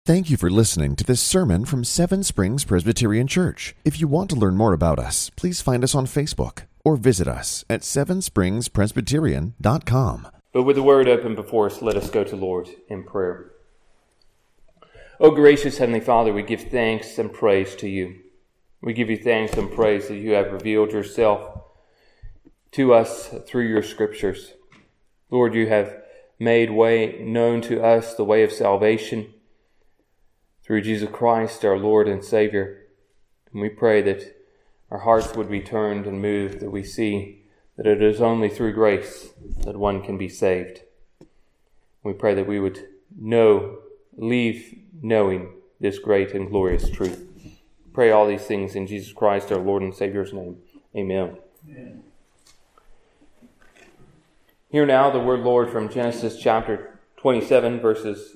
Thank you for listening to this sermon from Seven Springs Presbyterian Church. If you want to learn more about us, please find us on Facebook or visit us at sevenspringspresbyterian.com. But with the word open before us, let us go to Lord in prayer. O gracious Heavenly Father, we give thanks and praise to you. We give you thanks and praise that you have revealed yourself to us through your scriptures. Lord, you have made way known to us the way of salvation through Jesus Christ, our Lord and Savior. And we pray that our hearts would be turned and moved, that we see that it is only through grace that one can be saved. We pray that we would leave knowing this great and glorious truth. Pray all these things in Jesus Christ, our Lord and Savior's name. Amen. Amen. Hear now the word, Lord, from Genesis chapter 27, verse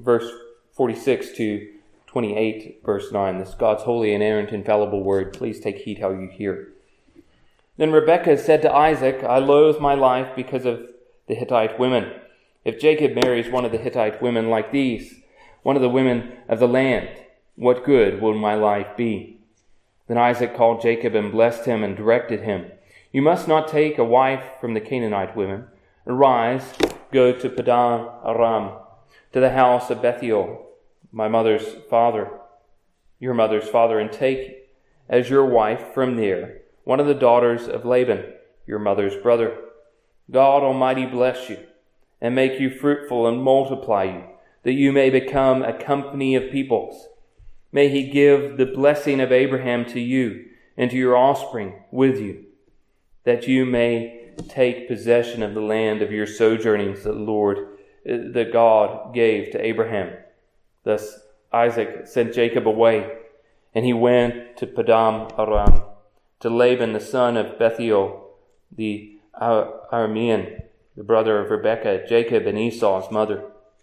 46 to 28, verse 9. This is God's holy, inerrant, infallible word. Please take heed how you hear. Then Rebekah said to Isaac, I loathe my life because of the Hittite women. If Jacob marries one of the Hittite women like these, one of the women of the land, what good will my life be? Then Isaac called Jacob and blessed him and directed him, You must not take a wife from the Canaanite women. Arise, go to Padan Aram, to the house of Bethuel, your mother's father, and take as your wife from there one of the daughters of Laban, your mother's brother. God Almighty bless you, and make you fruitful and multiply you, that you may become a company of peoples. May he give the blessing of Abraham to you and to your offspring with you, that you may take possession of the land of your sojournings that God gave to Abraham. Thus Isaac sent Jacob away, and he went to Padan Aram, to Laban the son of Bethuel, the Aramean, the brother of Rebekah, Jacob and Esau's mother.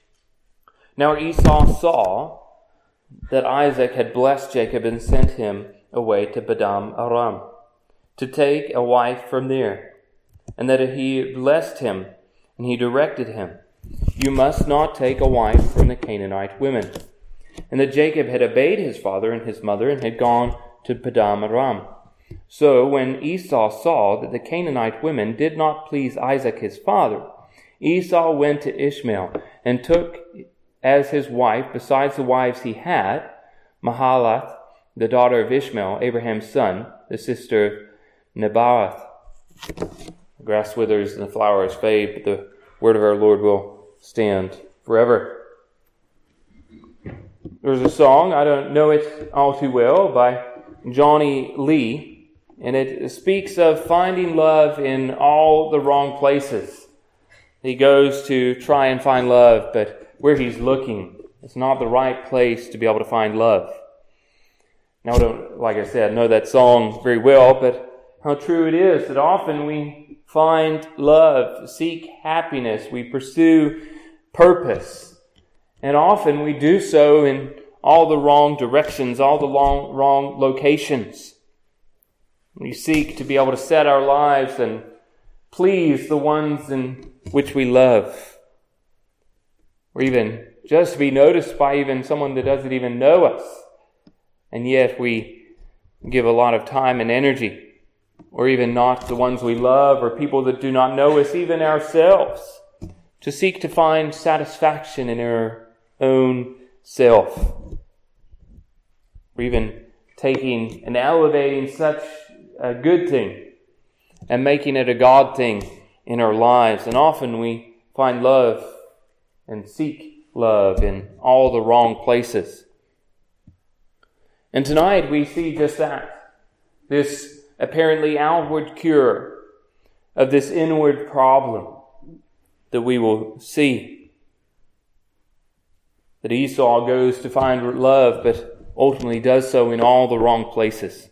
Now Esau saw that Isaac had blessed Jacob and sent him away to Padan Aram, to take a wife from there, and that he blessed him, and he directed him, You must not take a wife from the Canaanite women. And that Jacob had obeyed his father and his mother, and had gone to Padan Aram. So when Esau saw that the Canaanite women did not please Isaac his father, Esau went to Ishmael, and took as his wife, besides the wives he had, Mahalath, the daughter of Ishmael, Abraham's son, the sister of Nebaioth. The grass withers and the flowers fade, but the word of our Lord will stand forever. There's a song, I don't know it all too well, by Johnny Lee, and it speaks of finding love in all the wrong places. He goes to try and find love, but where he's looking, it's not the right place to be able to find love. Now, I don't, like I said, know that song very well, but how true it is that often we find love, seek happiness, we pursue purpose. And often we do so in all the wrong directions, all the wrong locations. We seek to be able to set our lives and please the ones in which we love. Or even just to be noticed by even someone that doesn't even know us. And yet we give a lot of time and energy. Or even not the ones we love or people that do not know us, even ourselves, to seek to find satisfaction in our own self. Or even taking and elevating such a good thing and making it a God thing in our lives. And often we find love and seek love in all the wrong places. And tonight we see just that. This apparently outward cure of this inward problem that we will see. That Esau goes to find love, but ultimately does so in all the wrong places.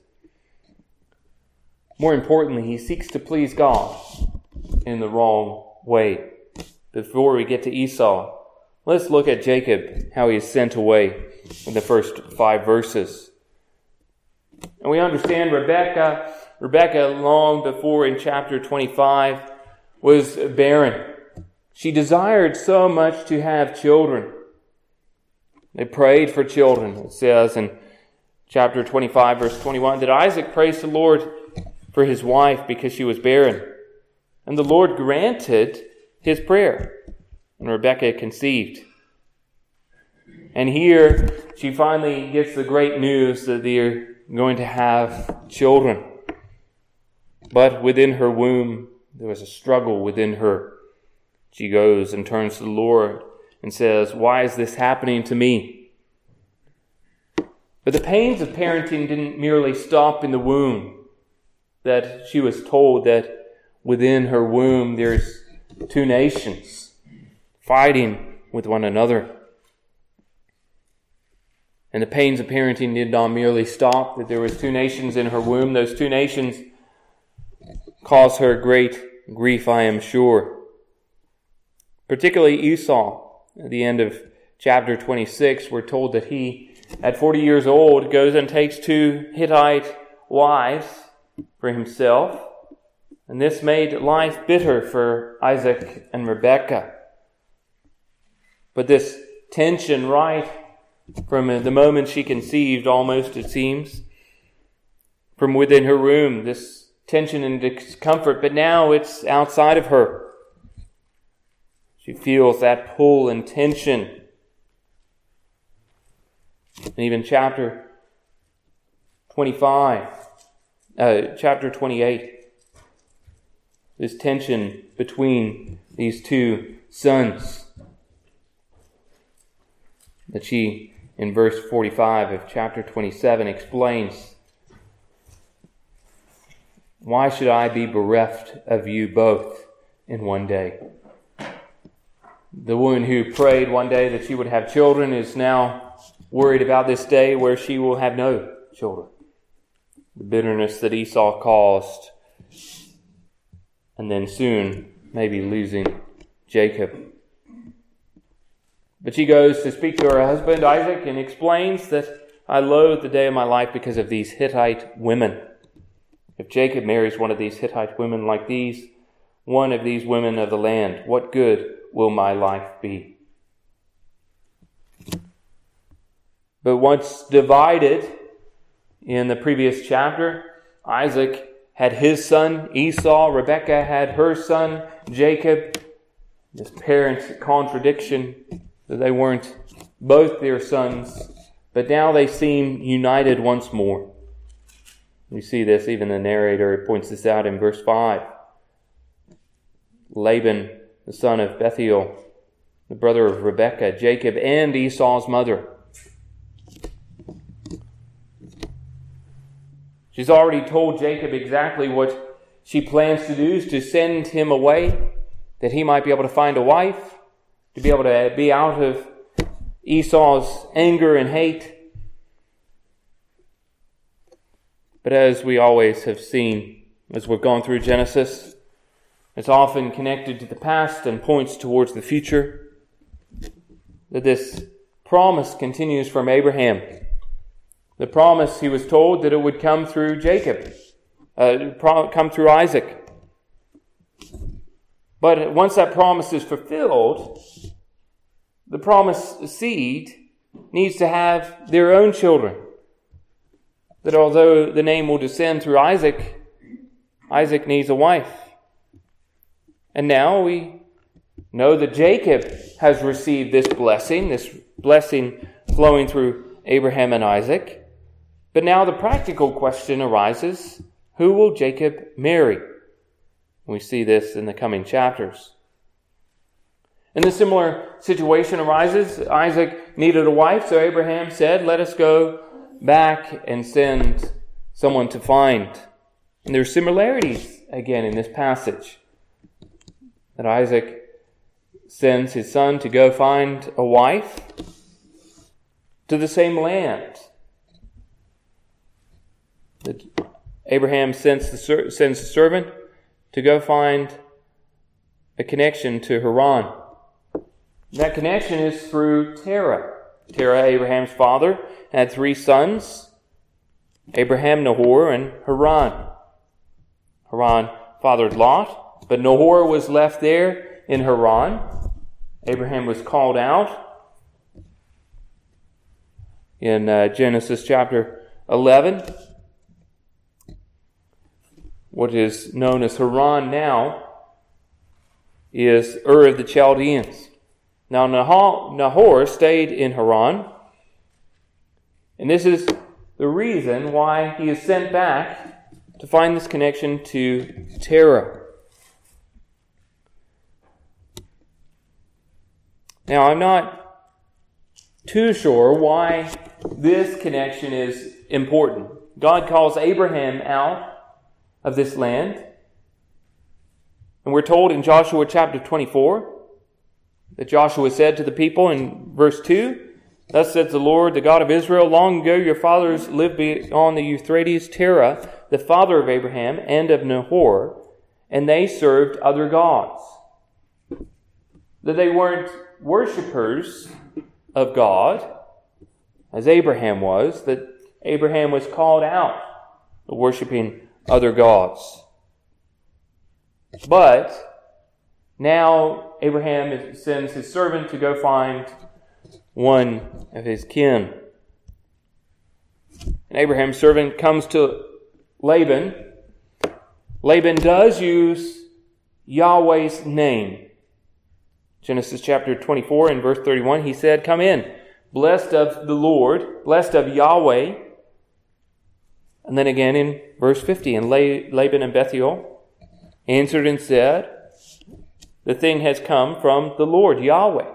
More importantly, he seeks to please God in the wrong way. Before we get to Esau, let's look at Jacob, how he is sent away in the first 5 verses. And we understand Rebekah, long before in chapter 25, was barren. She desired so much to have children. They prayed for children. It says in chapter 25, verse 21, that Isaac praised the Lord for his wife because she was barren. And the Lord granted his prayer, and Rebekah conceived. And here she finally gets the great news that they're going to have children. But within her womb, there was a struggle within her. She goes and turns to the Lord and says, "Why is this happening to me?" But the pains of parenting didn't merely stop in the womb. That she was told that within her womb there's two nations fighting with one another. And the pains of parenting did not merely stop, that there was two nations in her womb. Those two nations caused her great grief, I am sure. Particularly Esau. At the end of chapter 26, we're told that he, at 40 years old, goes and takes 2 Hittite wives for himself. And this made life bitter for Isaac and Rebekah. But this tension right from the moment she conceived, almost it seems, from within her womb, this tension and discomfort, but now it's outside of her. She feels that pull and tension. And even chapter 28, this tension between these two sons, that she, in verse 45 of chapter 27, explains, "Why should I be bereft of you both in one day?" The woman who prayed one day that she would have children is now worried about this day where she will have no children. The bitterness that Esau caused, and then soon maybe losing Jacob. But she goes to speak to her husband Isaac and explains that I loathe the day of my life because of these Hittite women. If Jacob marries one of these Hittite women like these, one of these women of the land, what good will my life be? But once divided in the previous chapter, Isaac had his son Esau, Rebekah had her son Jacob. This parent contradiction, that they weren't both their sons, but now they seem united once more. We see this, even the narrator points this out in verse 5. Laban, the son of Bethuel, the brother of Rebekah, Jacob, and Esau's mother. She's already told Jacob exactly what she plans to do, is to send him away, that he might be able to find a wife, to be able to be out of Esau's anger and hate. But as we always have seen, as we've gone through Genesis, it's often connected to the past and points towards the future. That this promise continues from Abraham. The promise, he was told, that it would come through Jacob, come through Isaac. But once that promise is fulfilled, the promised seed needs to have their own children. That although the name will descend through Isaac, Isaac needs a wife. And now we know that Jacob has received this blessing flowing through Abraham and Isaac. But now the practical question arises, who will Jacob marry? We see this in the coming chapters. And a similar situation arises. Isaac needed a wife, so Abraham said, let us go back and send someone to find. And there are similarities again in this passage. That Isaac sends his son to go find a wife to the same land. That Abraham sends the servant to go find a connection to Haran. That connection is through Terah. Terah, Abraham's father, had 3 sons, Abraham, Nahor, and Haran. Haran fathered Lot, but Nahor was left there in Haran. Abraham was called out. in Genesis chapter 11. What is known as Haran now is Ur of the Chaldeans. Now Nahor stayed in Haran, and this is the reason why he is sent back to find this connection to Terah. Now, I'm not too sure why this connection is important. God calls Abraham out of this land. And we're told in Joshua chapter 24 that Joshua said to the people in verse 2, "Thus says the Lord, the God of Israel, long ago your fathers lived beyond the Euphrates, Terah, the father of Abraham and of Nahor, and they served other gods." That they weren't worshippers of God, as Abraham was, that Abraham was called out of worshiping other gods. But now Abraham sends his servant to go find one of his kin. And Abraham's servant comes to Laban. Laban does use Yahweh's name. Genesis chapter 24 and verse 31, he said, "Come in, blessed of the Lord, blessed of Yahweh." And then again in verse 50, "And Laban and Bethuel answered and said, the thing has come from the Lord, Yahweh."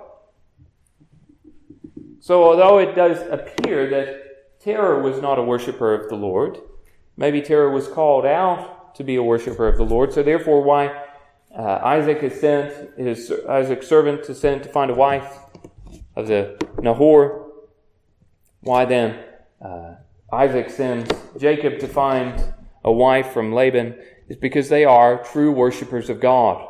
So although it does appear that Terah was not a worshiper of the Lord, maybe Terah was called out to be a worshiper of the Lord, so therefore why Isaac is sent, Isaac's servant is sent to find a wife of the Nahor. Why then Isaac sends Jacob to find a wife from Laban is because they are true worshippers of God.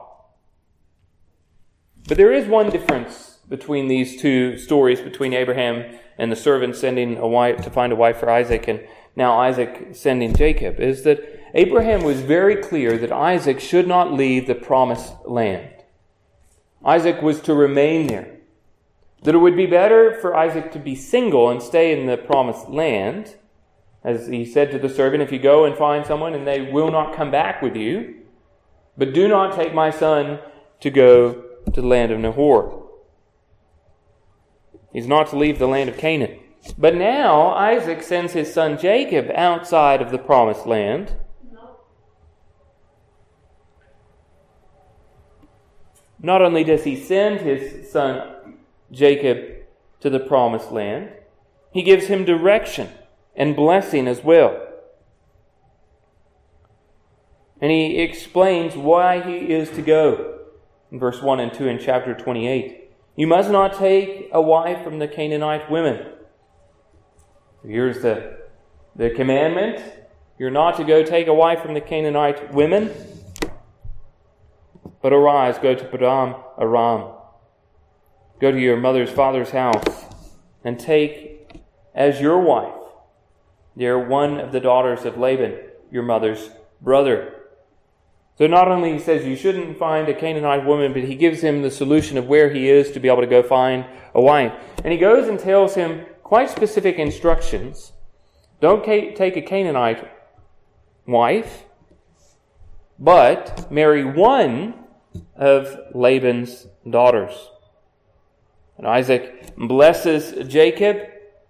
But there is one difference between these two stories, between Abraham and the servant sending a wife to find a wife for Isaac, and now Isaac sending Jacob, is that Abraham was very clear that Isaac should not leave the promised land. Isaac was to remain there. That it would be better for Isaac to be single and stay in the promised land. As he said to the servant, "If you go and find someone and they will not come back with you, but do not take my son to go to the land of Nahor." He's not to leave the land of Canaan. But now Isaac sends his son Jacob outside of the promised land. Not only does he send his son Jacob to the promised land, he gives him direction and blessing as well. And he explains why he is to go in verse 1 and 2 in chapter 28. "You must not take a wife from the Canaanite women." Here's the commandment. You're not to go take a wife from the Canaanite women. "But arise, go to Padan Aram. Go to your mother's father's house, and take as your wife there one of the daughters of Laban, your mother's brother." So not only he says you shouldn't find a Canaanite woman, but he gives him the solution of where he is to be able to go find a wife. And he goes and tells him quite specific instructions. Don't take a Canaanite wife, but marry one of Laban's daughters. And Isaac blesses Jacob.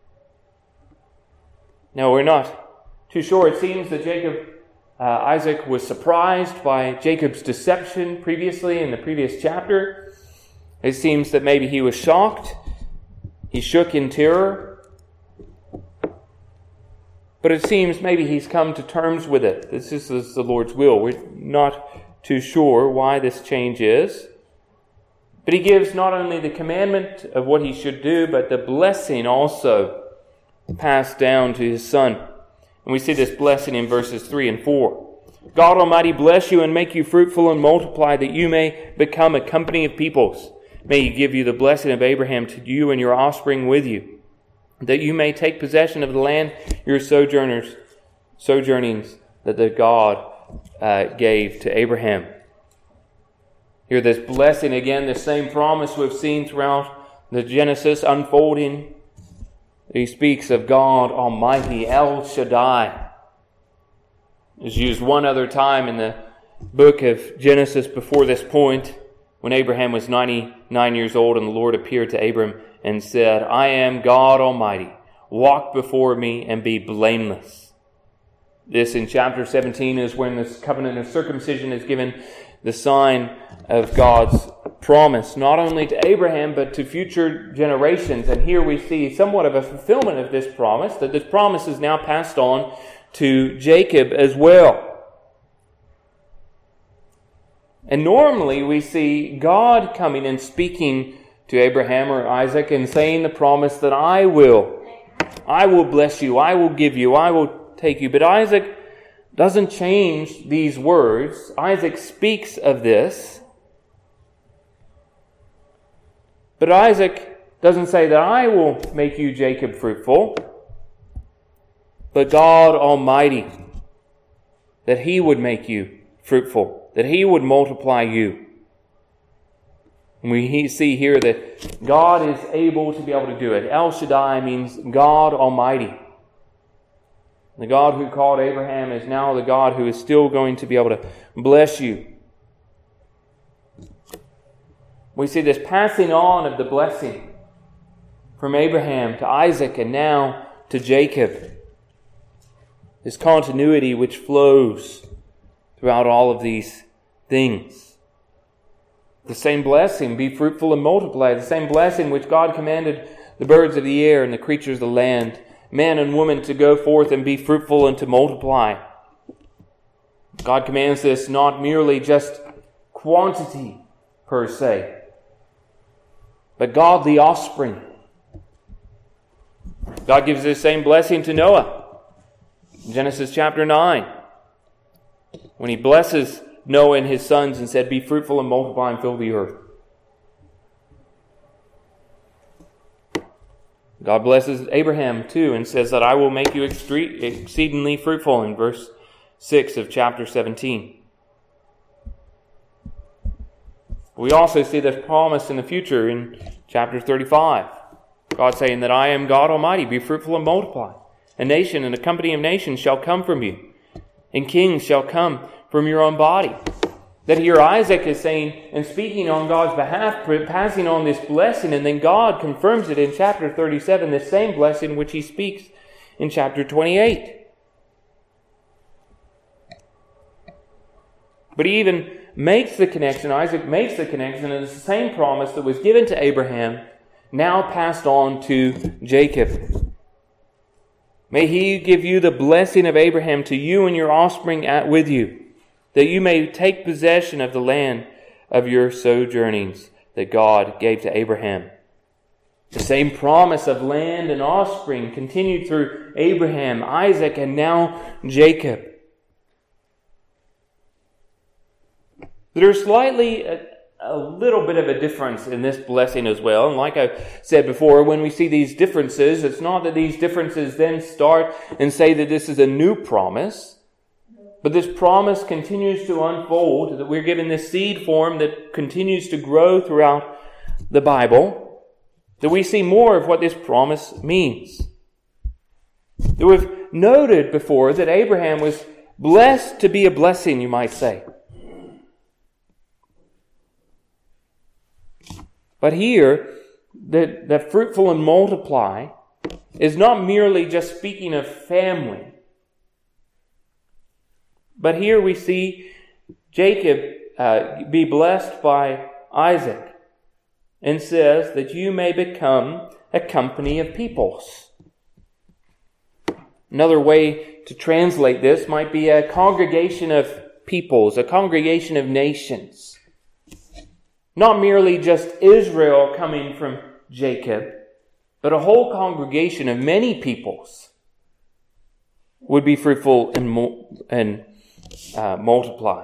Now, we're not too sure. It seems that Isaac was surprised by Jacob's deception previously in the previous chapter. It seems that maybe he was shocked. He shook in terror. But it seems maybe he's come to terms with it. This is the Lord's will. We're not too sure why this change is. But he gives not only the commandment of what he should do, but the blessing also passed down to his son. And we see this blessing in verses 3 and 4. "God Almighty bless you and make you fruitful and multiply, that you may become a company of peoples. May he give you the blessing of Abraham to you and your offspring with you, that you may take possession of the land your sojournings, that the God gave to Abraham." Here, this blessing again, the same promise we've seen throughout the Genesis unfolding He speaks of God Almighty, El Shaddai. It's used one other time in the book of Genesis before this point, when Abraham was 99 years old and the Lord appeared to Abram and said, I am God Almighty. Walk before me and be blameless. This in chapter 17 is when this covenant of circumcision is given, the sign of God's promise, not only to Abraham, but to future generations. And here we see somewhat of a fulfillment of this promise, that this promise is now passed on to Jacob as well. And normally we see God coming and speaking to Abraham or Isaac and saying the promise that I will bless you, I will give you, I will take you. But Isaac doesn't change these words. Isaac speaks of this. But Isaac doesn't say that I will make you, Jacob, fruitful, but God Almighty, that He would make you fruitful, that He would multiply you. And we see here that God is able to be able to do it. El Shaddai means God Almighty. The God who called Abraham is now the God who is still going to be able to bless you. We see this passing on of the blessing from Abraham to Isaac and now to Jacob. This continuity which flows throughout all of these things. The same blessing, be fruitful and multiply. The same blessing which God commanded the birds of the air and the creatures of the land, man and woman, to go forth and be fruitful and to multiply. God commands this not merely just quantity per se, but godly offspring. God gives this same blessing to Noah in Genesis chapter 9, when He blesses Noah and his sons and said, be fruitful and multiply and fill the earth. God blesses Abraham too and says that I will make you exceedingly fruitful in verse 6 of chapter 17. We also see this promise in the future in chapter 35. God saying that I am God Almighty, be fruitful and multiply. A nation and a company of nations shall come from you, and kings shall come from your own body. That here Isaac is saying and speaking on God's behalf, passing on this blessing, and then God confirms it in chapter 37, the same blessing which he speaks in chapter 28. But he even makes the connection, Isaac makes the connection, and it's the same promise that was given to Abraham, now passed on to Jacob. May He give you the blessing of Abraham to you and your offspring with you, that you may take possession of the land of your sojournings that God gave to Abraham. The same promise of land and offspring continued through Abraham, Isaac, and now Jacob. There's slightly a little bit of a difference in this blessing as well. And like I said before, when we see these differences, it's not that these differences then start and say that this is a new promise. But this promise continues to unfold, that we're given this seed form that continues to grow throughout the Bible, that we see more of what this promise means. That we've noted before that Abraham was blessed to be a blessing, you might say. But here, that fruitful and multiply is not merely just speaking of family. But here we see Jacob be blessed by Isaac and says that you may become a company of peoples. Another way to translate this might be a congregation of peoples, a congregation of nations. Not merely just Israel coming from Jacob, but a whole congregation of many peoples would be fruitful and multiply.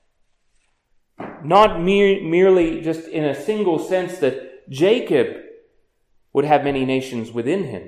Not merely just in a single sense that Jacob would have many nations within him,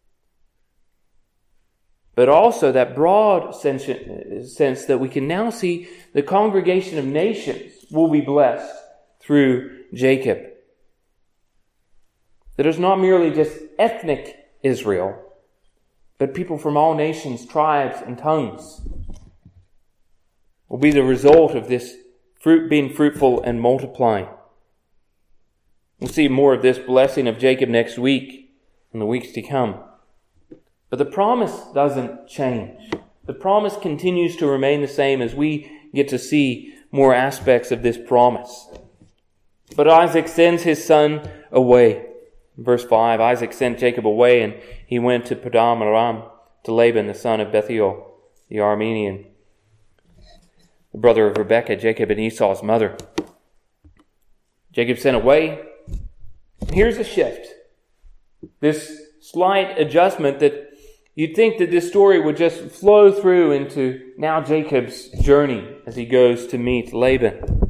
but also that broad sense that we can now see the congregation of nations will be blessed through Jacob. That is not merely just ethnic Israel, but people from all nations, tribes, and tongues will be the result of this fruit being fruitful and multiplying. We'll see more of this blessing of Jacob next week and the weeks to come. But the promise doesn't change. The promise continues to remain the same as we get to see more aspects of this promise. But Isaac sends his son away. Verse 5, Isaac sent Jacob away, and he went to Padan Aram to Laban, the son of Bethuel, the Aramean, the brother of Rebekah, Jacob and Esau's mother. Jacob sent away. Here's a shift. This slight adjustment that you'd think that this story would just flow through into now Jacob's journey as he goes to meet Laban.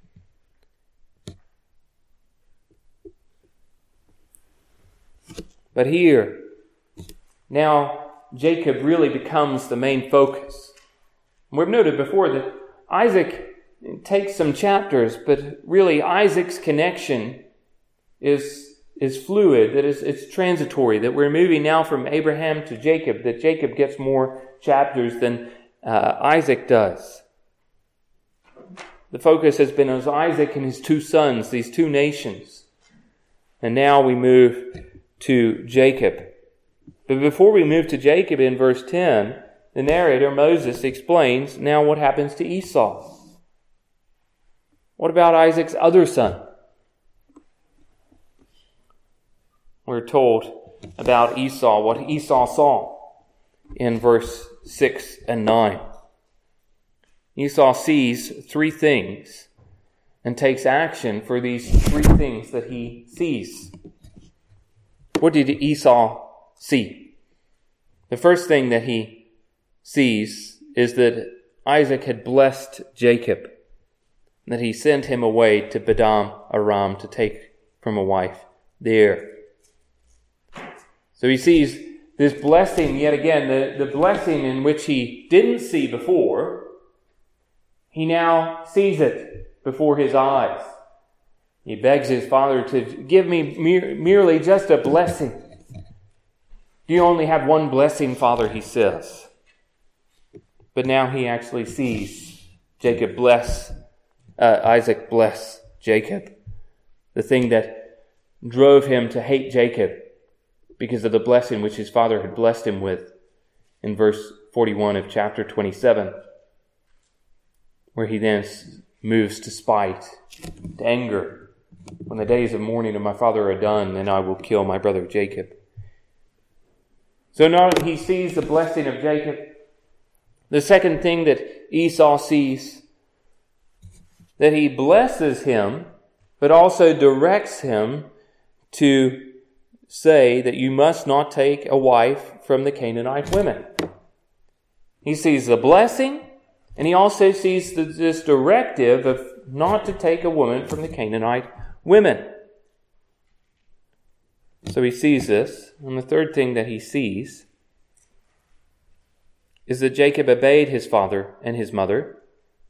But here, now Jacob really becomes the main focus. We've noted before that Isaac takes some chapters, but really Isaac's connection is fluid, that it's transitory, that we're moving now from Abraham to Jacob, that Jacob gets more chapters than Isaac does. The focus has been on Isaac and his two sons, these two nations. And now we move to Jacob. But before we move to Jacob in verse 10, the narrator, Moses, explains now what happens to Esau. What about Isaac's other son? We're told about Esau, what Esau saw in verse 6 and 9. Esau sees three things and takes action for these three things that he sees. What did Esau see? The first thing that he sees is that Isaac had blessed Jacob, that he sent him away to Padan Aram to take from a wife there. So he sees this blessing yet again, the blessing in which he didn't see before. He now sees it before his eyes. He begs his father to give me merely just a blessing. Do you only have one blessing, Father, he says. But now he actually sees Isaac bless Jacob. The thing that drove him to hate Jacob because of the blessing which his father had blessed him with in verse 41 of chapter 27, where he then moves to spite, to anger. When the days of mourning of my father are done, then I will kill my brother Jacob. So now he sees the blessing of Jacob. The second thing that Esau sees, that he blesses him, but also directs him to say that you must not take a wife from the Canaanite women. He sees the blessing, and he also sees this directive of not to take a woman from the Canaanite women. So he sees this. And the third thing that he sees is that Jacob obeyed his father and his mother.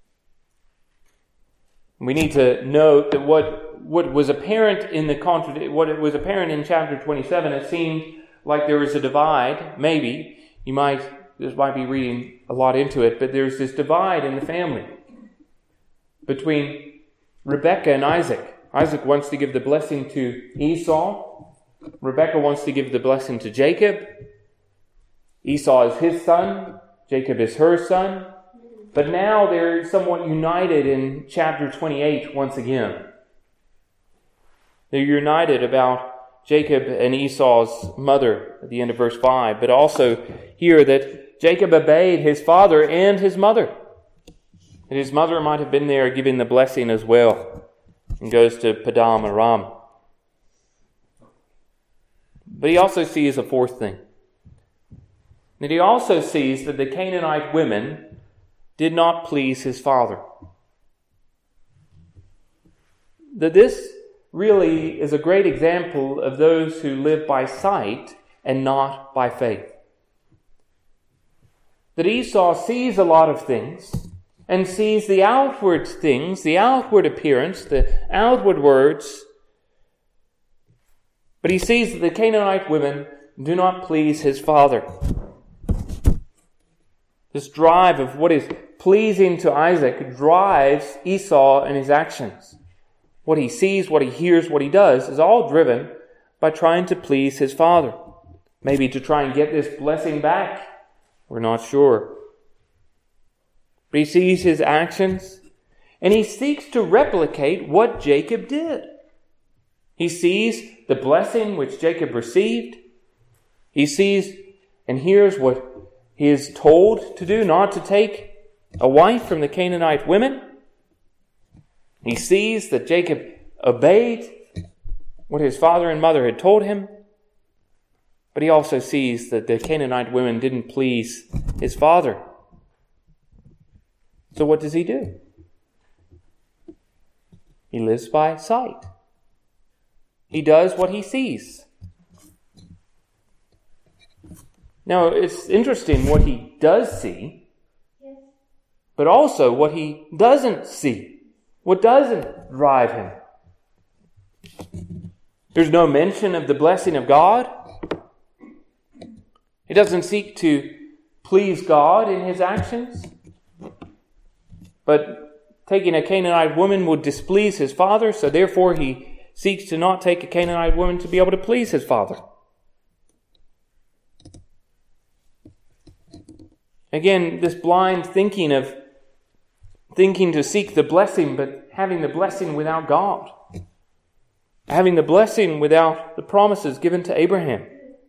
We need to note that what was apparent in what was apparent in chapter 27, it seemed like there was a divide. Maybe you might be reading a lot into it, but there's this divide in the family between Rebekah and Isaac. Isaac wants to give the blessing to Esau. Rebekah wants to give the blessing to Jacob. Esau is his son. Jacob is her son. But now they're somewhat united in chapter 28 once again. They're united about Jacob and Esau's mother at the end of verse 5, but also here that Jacob obeyed his father and his mother. And his mother might have been there giving the blessing as well, and goes to Padan Aram. But he also sees a fourth thing. That he also sees that the Canaanite women did not please his father. That this really is a great example of those who live by sight and not by faith. That Esau sees a lot of things and sees the outward things, the outward appearance, the outward words, but he sees that the Canaanite women do not please his father. This drive of what is pleasing to Isaac drives Esau in his actions. What he sees, what he hears, what he does is all driven by trying to please his father. Maybe to try and get this blessing back. We're not sure. But he sees his actions and he seeks to replicate what Jacob did. He sees the blessing which Jacob received. He sees and hears what he is told to do, not to take a wife from the Canaanite women. He sees that Jacob obeyed what his father and mother had told him. But he also sees that the Canaanite women didn't please his father. So what does he do? He lives by sight. He does what he sees. Now, it's interesting what he does see, but also what he doesn't see. What doesn't drive him. There's no mention of the blessing of God. He doesn't seek to please God in his actions. But taking a Canaanite woman would displease his father, so therefore he seeks to not take a Canaanite woman to be able to please his father. Again, this blind thinking to seek the blessing, but having the blessing without God. Having the blessing without the promises given to Abraham.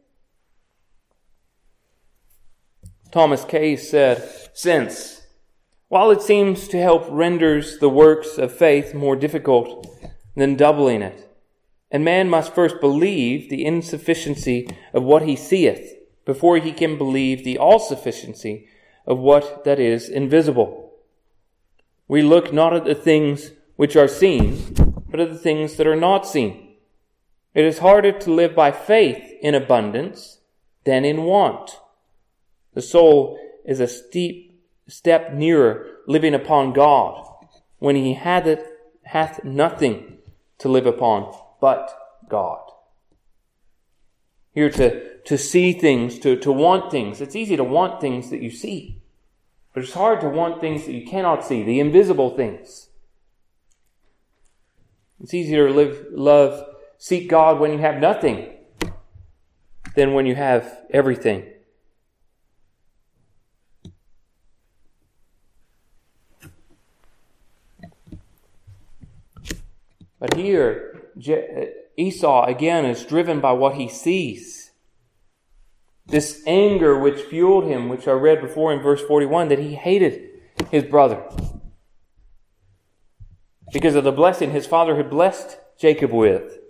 Thomas Case said, "Since, while it seems to help renders the works of faith more difficult than doubling it, and man must first believe the insufficiency of what he seeth, before he can believe the all-sufficiency of what that is invisible. We look not at the things which are seen, but at the things that are not seen. It is harder to live by faith in abundance than in want. The soul is a steep step nearer living upon God when he hath nothing to live upon but God." Here to see things, to want things. It's easy to want things that you see. But it's hard to want things that you cannot see, the invisible things. It's easier to seek God when you have nothing than when you have everything. But here, Esau again is driven by what he sees. This anger which fueled him, which I read before in verse 41, that he hated his brother. Because of the blessing his father had blessed Jacob with.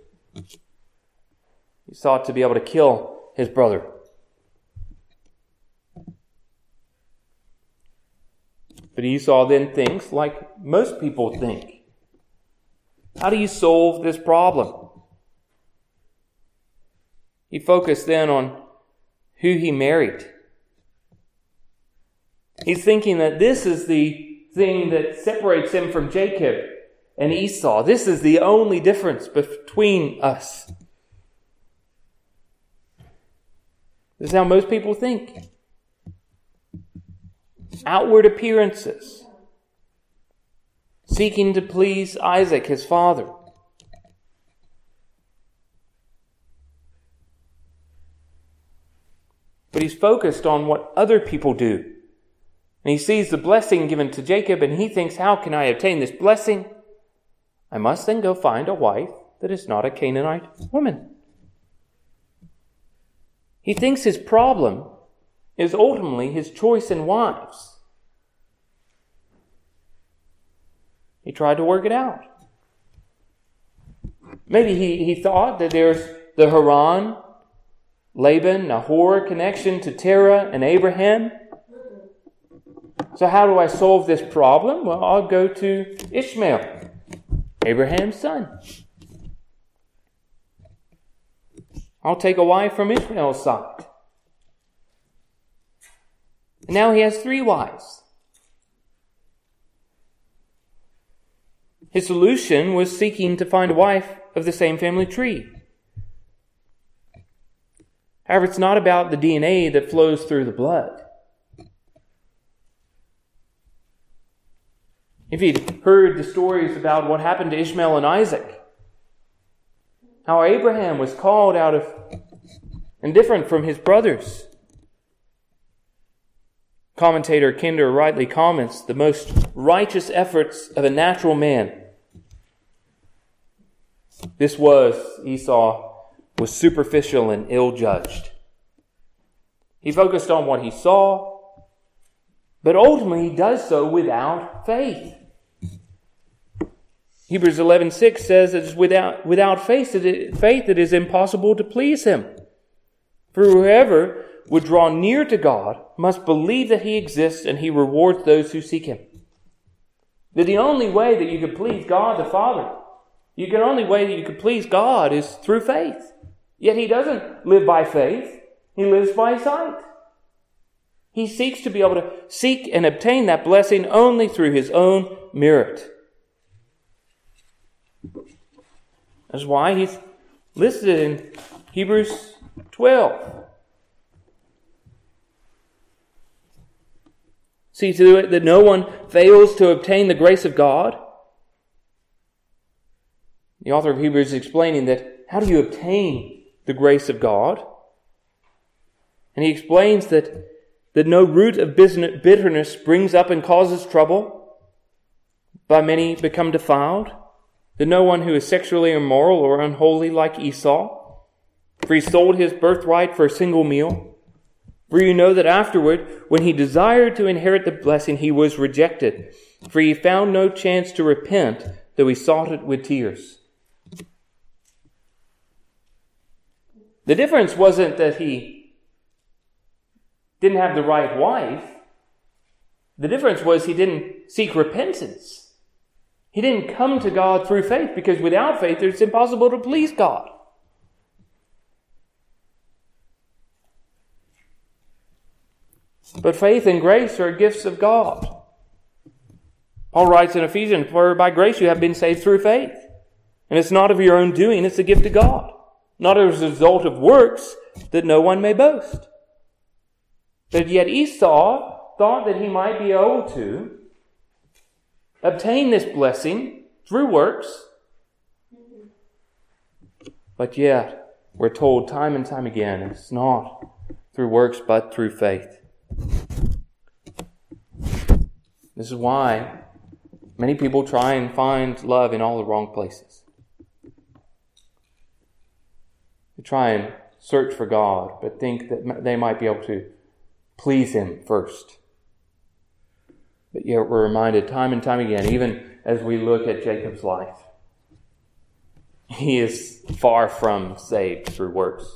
He sought to be able to kill his brother. But Esau then thinks like most people think. How do you solve this problem? He focused then on who he married. He's thinking that this is the thing that separates him from Jacob and Esau. This is the only difference between us. This is how most people think. Outward appearances. Seeking to please Isaac, his father. But he's focused on what other people do. And he sees the blessing given to Jacob and he thinks, how can I obtain this blessing? I must then go find a wife that is not a Canaanite woman. He thinks his problem is ultimately his choice in wives. He tried to work it out. Maybe he thought that there's the Haran, Laban, Nahor connection to Terah and Abraham. So how do I solve this problem? Well, I'll go to Ishmael, Abraham's son. I'll take a wife from Ishmael's side. And now he has 3 wives. His solution was seeking to find a wife of the same family tree. However, it's not about the DNA that flows through the blood. If you'd heard the stories about what happened to Ishmael and Isaac, how Abraham was called out of and different from his brothers. Commentator Kinder rightly comments, the most righteous efforts of a natural man. Esau was superficial and ill-judged. He focused on what he saw, but ultimately he does so without faith. Hebrews 11:6 says it is without faith it is impossible to please him. For whoever would draw near to God must believe that he exists and he rewards those who seek him. That the only way that you can please God the Father, the only way that you can please God is through faith. Yet he doesn't live by faith, he lives by sight. He seeks to be able to seek and obtain that blessing only through his own merit. That's why he's listed in Hebrews 12. See to it that no one fails to obtain the grace of God. The author of Hebrews is explaining that how do you obtain the grace of God? And he explains that no root of bitterness springs up and causes trouble. By many become defiled. That no one who is sexually immoral or unholy like Esau, for he sold his birthright for a single meal. For you know that afterward, when he desired to inherit the blessing, he was rejected. For he found no chance to repent, though he sought it with tears. The difference wasn't that he didn't have the right wife. The difference was he didn't seek repentance. He didn't come to God through faith, because without faith it's impossible to please God. But faith and grace are gifts of God. Paul writes in Ephesians, for by grace you have been saved through faith. And it's not of your own doing, it's a gift of God. Not as a result of works, that no one may boast. But yet Esau thought that he might be able to obtain this blessing through works. But yet, we're told time and time again, it's not through works, but through faith. This is why many people try and find love in all the wrong places. They try and search for God, but think that they might be able to please Him first. But yet we're reminded time and time again, even as we look at Jacob's life, he is far from saved through works,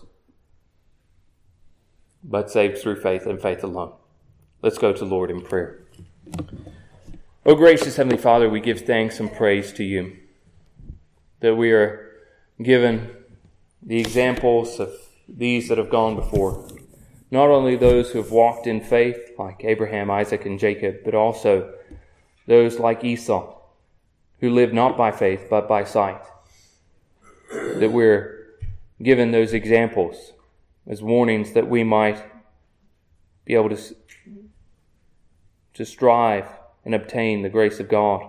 but saved through faith and faith alone. Let's go to the Lord in prayer. O gracious Heavenly Father, we give thanks and praise to you that we are given the examples of these that have gone before. Not only those who have walked in faith, like Abraham, Isaac, and Jacob, but also those like Esau, who lived not by faith, but by sight. That we're given those examples as warnings that we might be able to strive and obtain the grace of God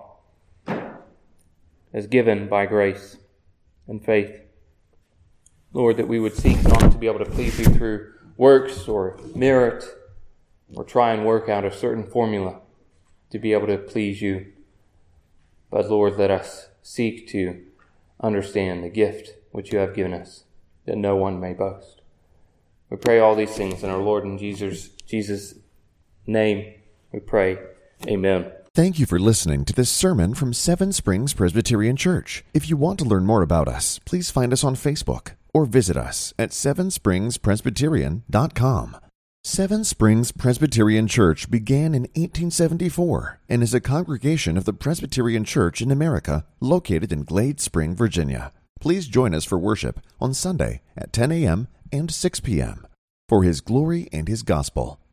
as given by grace and faith. Lord, that we would seek not to be able to please you through works or merit or try and work out a certain formula to be able to please you. But Lord, let us seek to understand the gift which you have given us, that no one may boast. We pray all these things in our Lord and Jesus' name we pray. Amen. Thank you for listening to this sermon from Seven Springs Presbyterian Church. If you want to learn more about us, please find us on Facebook or visit us at sevenspringspresbyterian.com. Seven Springs Presbyterian Church began in 1874 and is a congregation of the Presbyterian Church in America located in Glade Spring, Virginia. Please join us for worship on Sunday at 10 a.m. and 6 p.m. for His glory and His gospel.